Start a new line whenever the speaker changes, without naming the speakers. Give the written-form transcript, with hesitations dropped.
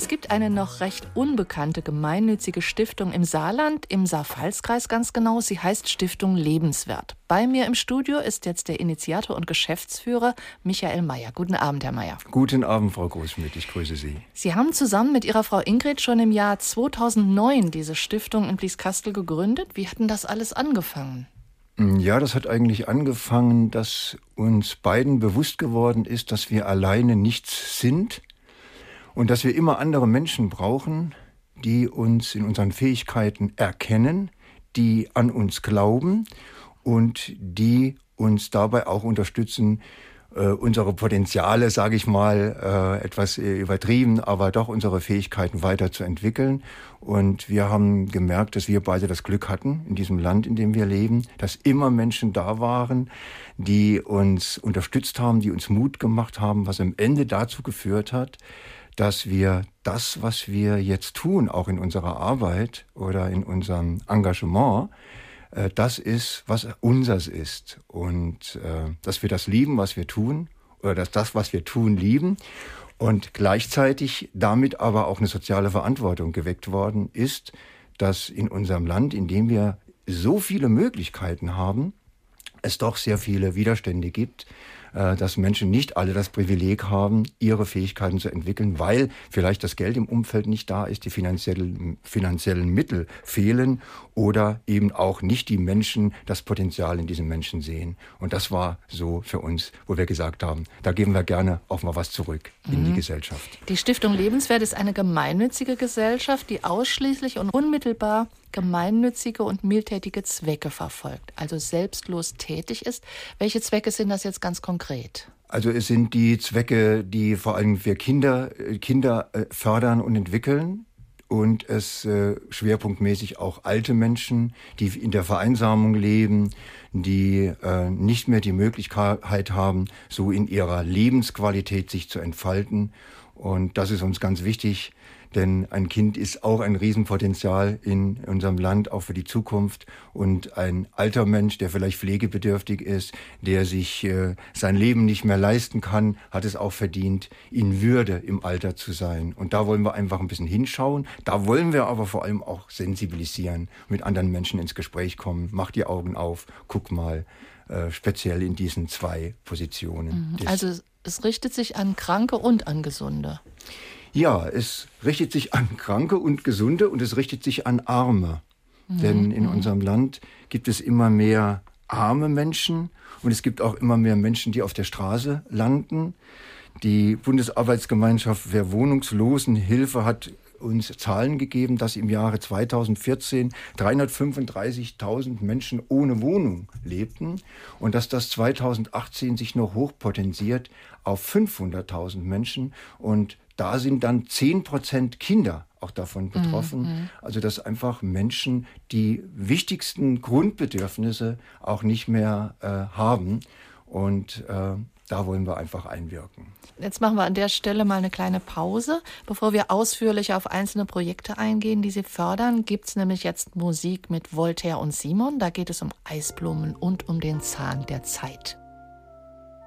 Es gibt eine noch recht unbekannte gemeinnützige Stiftung im Saarland, im Saar-Pfalz-Kreis ganz genau. Sie heißt Stiftung Lebenswert. Bei mir im Studio ist jetzt der Initiator und Geschäftsführer Michael Meyer. Guten Abend, Herr Meyer.
Guten Abend, Frau Großschmidt, ich grüße Sie.
Sie haben zusammen mit Ihrer Frau Ingrid schon im Jahr 2009 diese Stiftung in Blieskastel gegründet. Wie hat denn das alles angefangen?
Ja, das hat eigentlich angefangen, dass uns beiden bewusst geworden ist, dass wir alleine nichts sind und dass wir immer andere Menschen brauchen, die uns in unseren Fähigkeiten erkennen, die an uns glauben und die uns dabei auch unterstützen, unsere Potenziale, sage ich mal, etwas übertrieben, aber doch unsere Fähigkeiten weiterzuentwickeln. Und wir haben gemerkt, dass wir beide das Glück hatten in diesem Land, in dem wir leben, dass immer Menschen da waren, die uns unterstützt haben, die uns Mut gemacht haben, was am Ende dazu geführt hat, dass wir das, was wir jetzt tun, auch in unserer Arbeit oder in unserem Engagement, das ist, was unseres ist. Und dass wir das lieben, was wir tun, oder dass das, was wir tun, lieben. Und gleichzeitig damit aber auch eine soziale Verantwortung geweckt worden ist, dass in unserem Land, in dem wir so viele Möglichkeiten haben, es doch sehr viele Widerstände gibt, dass Menschen nicht alle das Privileg haben, ihre Fähigkeiten zu entwickeln, weil vielleicht das Geld im Umfeld nicht da ist, die finanziellen Mittel fehlen oder eben auch nicht die Menschen das Potenzial in diesen Menschen sehen. Und das war so für uns, wo wir gesagt haben, da geben wir gerne auch mal was zurück in die Gesellschaft.
Die Stiftung Lebenswert ist eine gemeinnützige Gesellschaft, die ausschließlich und unmittelbar gemeinnützige und mildtätige Zwecke verfolgt, also selbstlos tätig ist. Welche Zwecke sind das jetzt ganz konkret?
Also es sind die Zwecke, die vor allem für Kinder fördern und entwickeln und es schwerpunktmäßig auch alte Menschen, die in der Vereinsamung leben, die nicht mehr die Möglichkeit haben, so in ihrer Lebensqualität sich zu entfalten. Und das ist uns ganz wichtig, denn ein Kind ist auch ein Riesenpotenzial in unserem Land, auch für die Zukunft. Und ein alter Mensch, der vielleicht pflegebedürftig ist, der sich sein Leben nicht mehr leisten kann, hat es auch verdient, in Würde im Alter zu sein. Und da wollen wir einfach ein bisschen hinschauen. Da wollen wir aber vor allem auch sensibilisieren, mit anderen Menschen ins Gespräch kommen. Mach die Augen auf, guck mal, speziell in diesen zwei Positionen.
Also es richtet sich an Kranke und an Gesunde.
Ja, es richtet sich an Kranke und Gesunde und es richtet sich an Arme. Denn in unserem Land gibt es immer mehr arme Menschen und es gibt auch immer mehr Menschen, die auf der Straße landen. Die Bundesarbeitsgemeinschaft für Wohnungslosenhilfe hat uns Zahlen gegeben, dass im Jahre 2014 335.000 Menschen ohne Wohnung lebten und dass das 2018 sich noch hochpotenziert auf 500.000 Menschen und da sind dann 10% Kinder auch davon betroffen. Also dass einfach Menschen die wichtigsten Grundbedürfnisse auch nicht mehr haben und da wollen wir einfach einwirken.
Jetzt machen wir an der Stelle mal eine kleine Pause. Bevor wir ausführlicher auf einzelne Projekte eingehen, die Sie fördern, gibt es nämlich jetzt Musik mit Voltaire und Simon. Da geht es um Eisblumen und um den Zahn der Zeit.